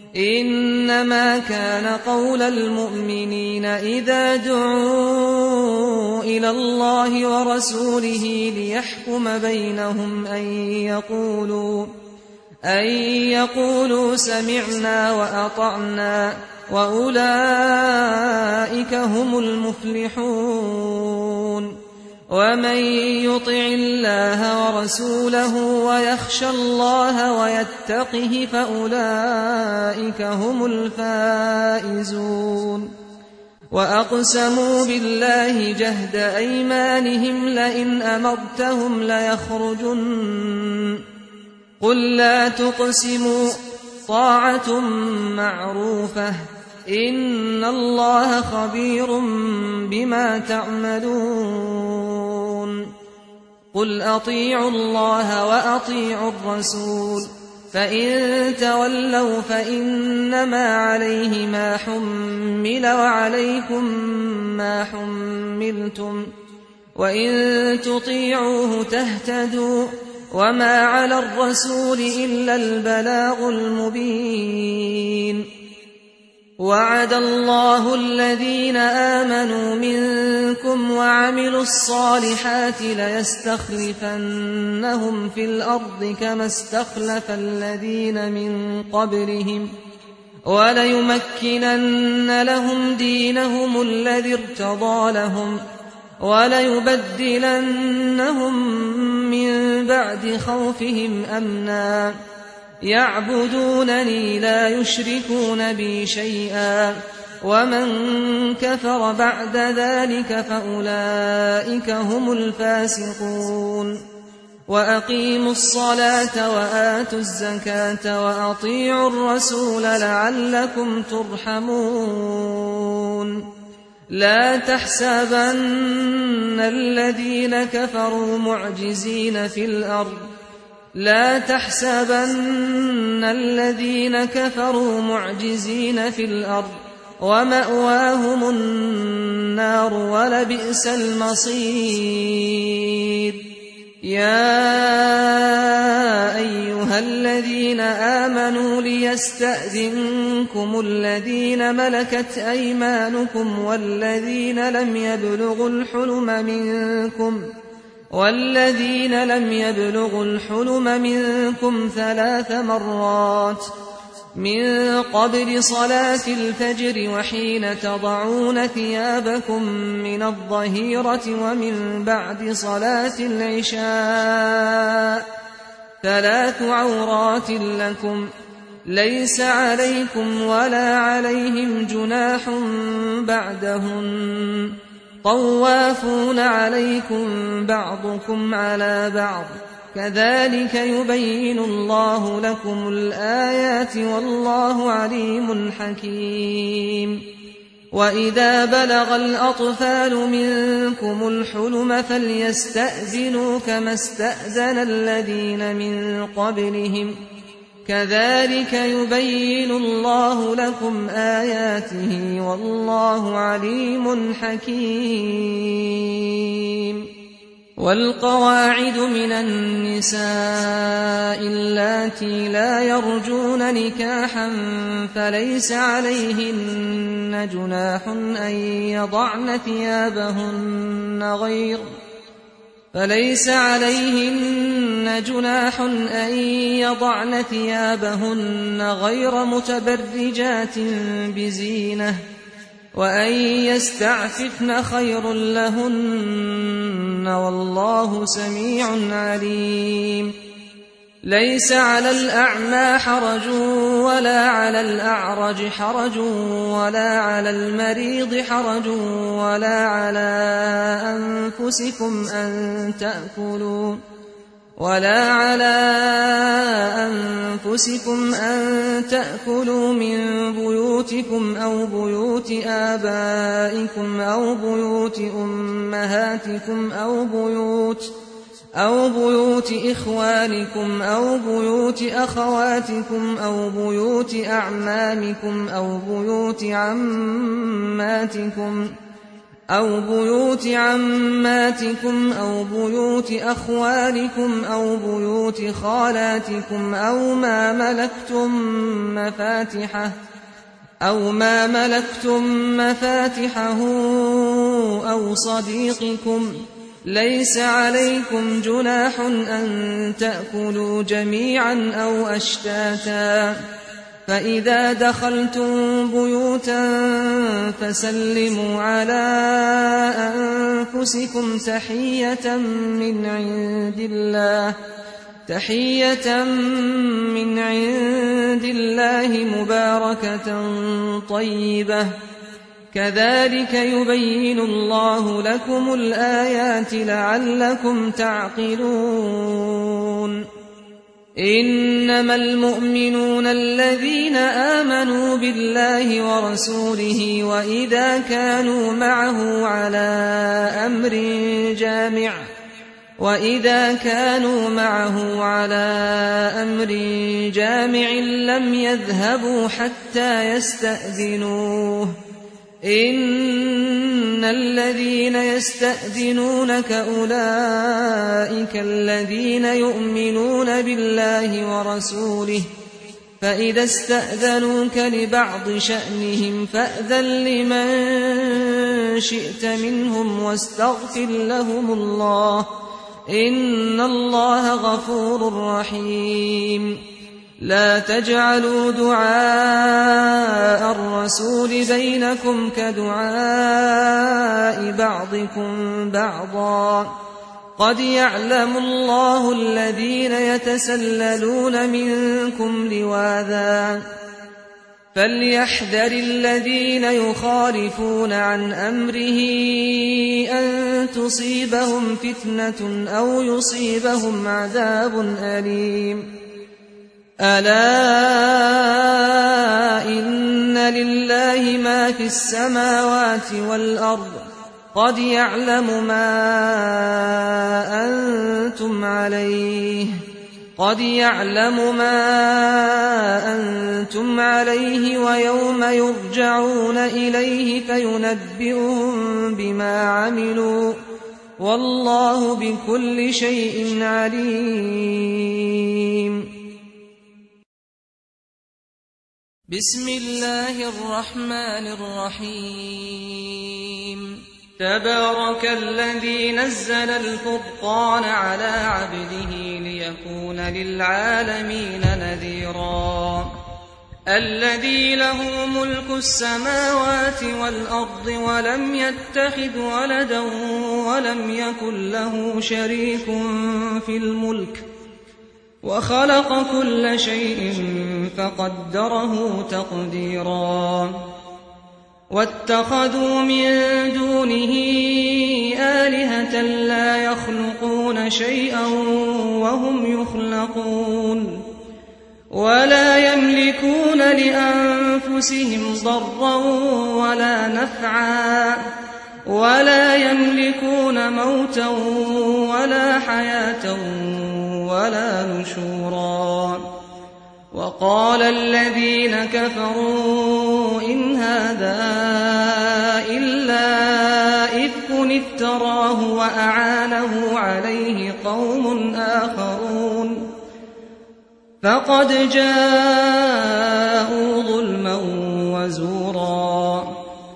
إنما كان قول المؤمنين إذا دعوا إلى الله ورسوله ليحكم بينهم أن يقولوا سمعنا وأطعنا وأولئك هم المفلحون. ومن يطع الله ورسوله ويخشى الله ويتقه فأولئك هم الفائزون. وأقسموا بالله جهد أيمانهم لئن أمرتهم ليخرجن قل لا تقسموا طاعة معروفة إن الله خبير بما تعملون. قل أطيعوا الله وأطيعوا الرسول فإن تولوا فإنما عليه ما حمل وعليكم ما حملتم وإن تطيعوه تهتدوا وما على الرسول إلا البلاغ المبين. وعد الله الذين آمنوا منكم وعملوا الصالحات ليستخلفنهم في الأرض كما استخلف الذين من قبلهم وليمكنن لهم دينهم الذي ارتضى لهم وليبدلنهم من بعد خوفهم أمنا يعبدونني لا يشركون بي شيئا ومن كفر بعد ذلك فأولئك هم الفاسقون. وأقيموا الصلاة وآتوا الزكاة وأطيعوا الرسول لعلكم ترحمون. لا تحسبن الذين كفروا معجزين في الأرض ومأواهم النار ولبئس المصير. يا أيها الذين آمنوا ليستأذنكم الذين ملكت أيمانكم والذين لم يبلغوا الحلم منكم 3 مرات من قبل صلاة الفجر وحين تضعون ثيابكم من الظهيرة ومن بعد صلاة العشاء 3 عورات لكم ليس عليكم ولا عليهم جناح بعدهن طوافون عليكم بعضكم على بعض كذلك يبين الله لكم الآيات والله عليم حكيم. وإذا بلغ الأطفال منكم الحلم فليستأذنوا كما استأذن الذين من قبلهم كذلك يبين الله لكم آياته والله عليم حكيم. والقواعد من النساء اللاتي لا يرجون نكاحا فليس عليهن جناح أن يضعن ثيابهن غير متبرجات بزينة وأن يستعففن خير لهن والله سميع عليم. ليس على الأعمى حرج ولا على الأعرج حرج ولا على المريض حرج ولا على أنفسكم أن تأكلوا من بيوتكم أو بيوت آبائكم أو بيوت أمهاتكم أو بيوت إخوانكم أو بيوت أخواتكم أو بيوت أعمامكم أو بيوت عماتكم أو بيوت عماتكم أو بيوت أخوالكم أو بيوت خالاتكم أو ما ملكتم مفاتحه أو صديقكم. ليس عليكم جناح أن تأكلوا جميعا أو أشتاتا. فإذا دخلتم بيوتا فسلموا على أنفسكم تحية من عند الله مباركة طيبة. كذلك يبين الله لكم الآيات لعلكم تعقلون. إنما المؤمنون الذين آمنوا بالله ورسوله وإذا كانوا معه على أمر جامع لم يذهبوا حتى يستأذنوه. إن الذين يستأذنونك أولئك الذين يؤمنون بالله ورسوله، فإذا استأذنوك لبعض شأنهم فأذن لمن شئت منهم واستغفر لهم الله، إن الله غفور رحيم. لا تجعلوا دعاء الرسول بينكم كدعاء بعضكم بعضا. قد يعلم الله الذين يتسللون منكم لواذا، فليحذر الذين يخالفون عن أمره أن تصيبهم فتنة أو يصيبهم عذاب أليم. ألا إن لله ما في السماوات والأرض. قد يعلم ما أنتم عليه ويوم يرجعون إليه فينبئهم بما عملوا، والله بكل شيء عليم. بسم الله الرحمن الرحيم. تبارك الذي نزل الفرقان على عبده ليكون للعالمين نذيرا. الذي له ملك السماوات والأرض ولم يتخذ ولدا ولم يكن له شريك في الملك وخلق كل شيء فقدره تقديرا. واتخذوا من دونه آلهة لا يخلقون شيئا وهم يخلقون ولا يملكون لأنفسهم ضرا ولا نفعا ولا يملكون موتا ولا حياة ولا نشورا. وقال الذين كفروا إن هذا إلا إفك افتراه وأعانه عليه قوم آخرون فقد جاءوا ظلما وزورا.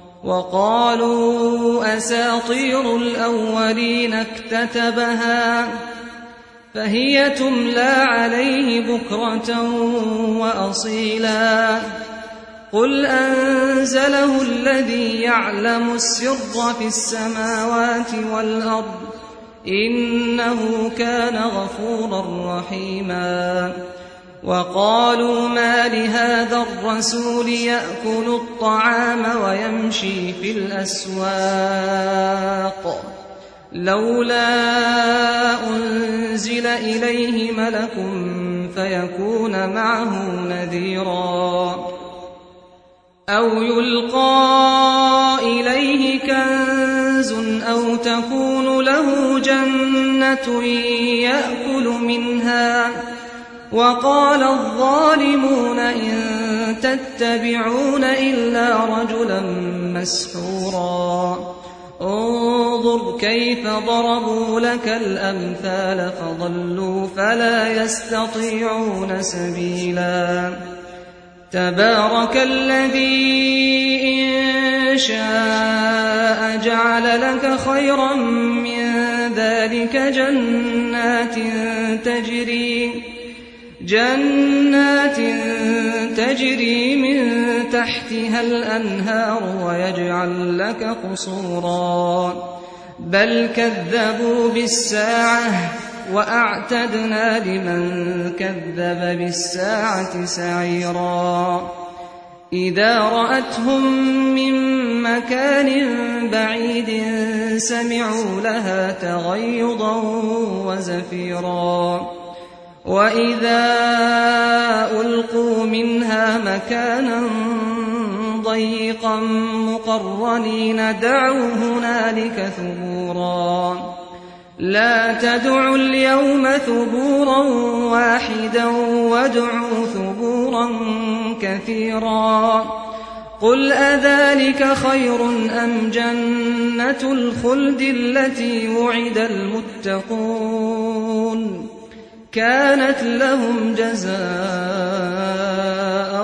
وقالوا أساطير الأولين اكتتبها فهي تملى عليه بكرة وأصيلا. قل أنزله الذي يعلم السر في السماوات والأرض إنه كان غفورا رحيما. وقالوا ما لهذا الرسول يأكل الطعام ويمشي في الأسواق لولا أنزل إليه ملك فيكون معه نذيرا. أو يلقى إليه كنز أو تكون له جنة يأكل منها. وقال الظالمون إن تتبعون إلا رجلا مسحورا. انظر كيف ضربوا لك الأمثال فضلوا فلا يستطيعون سبيلا تبارك الذي إن شاء جعل لك خيرا من ذلك جنات تجري من تحتها الأنهار ويجعل لك قصورا بل كذبوا بالساعة وأعتدنا لمن كذب بالساعة سعيرا إذا رأتهم من مكان بعيد سمعوا لها تغيظا وزفيرا وإذا ألقوا منها مكانا ضيقا مقرنين دعوا هنالك ثبورا لا تدعوا اليوم ثبورا واحدا وادعوا ثبورا كثيرا قل أذلك خير أم جنة الخلد التي وعد المتقون كانت لهم جزاء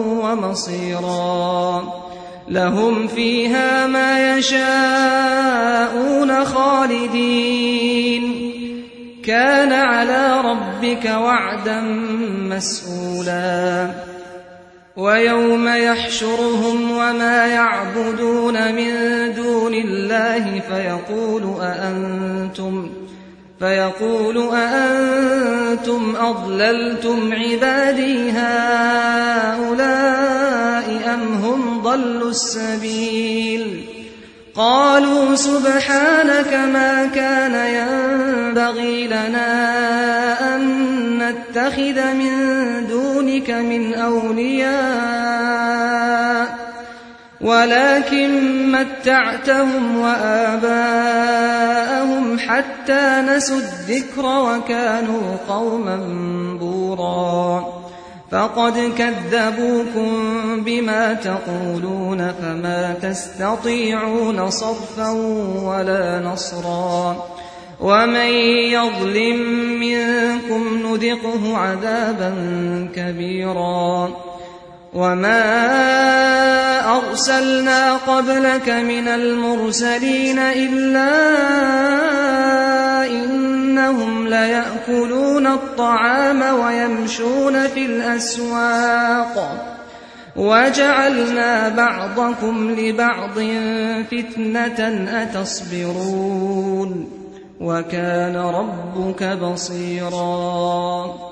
ومصيرا لهم فيها ما يشاءون خالدين كان على ربك وعدا مسئولا ويوم يحشرهم وما يعبدون من دون الله فيقول أأنتم أضللتم عبادي هؤلاء أم هم ضلوا السبيل قالوا سبحانك ما كان ينبغي لنا أن نتخذ من دونك من أولياء ولكن متعتهم وآباءهم حتى نسوا الذكر وكانوا قوما بورا فقد كذبوكم بما تقولون فما تستطيعون صرفا ولا نصرا ومن يظلم منكم نذقه عذابا كبيرا وما أرسلنا قبلك من المرسلين إلا إنهم ليأكلون الطعام ويمشون في الأسواق وجعلنا بعضكم لبعض فتنة أتصبرون وكان ربك بصيرا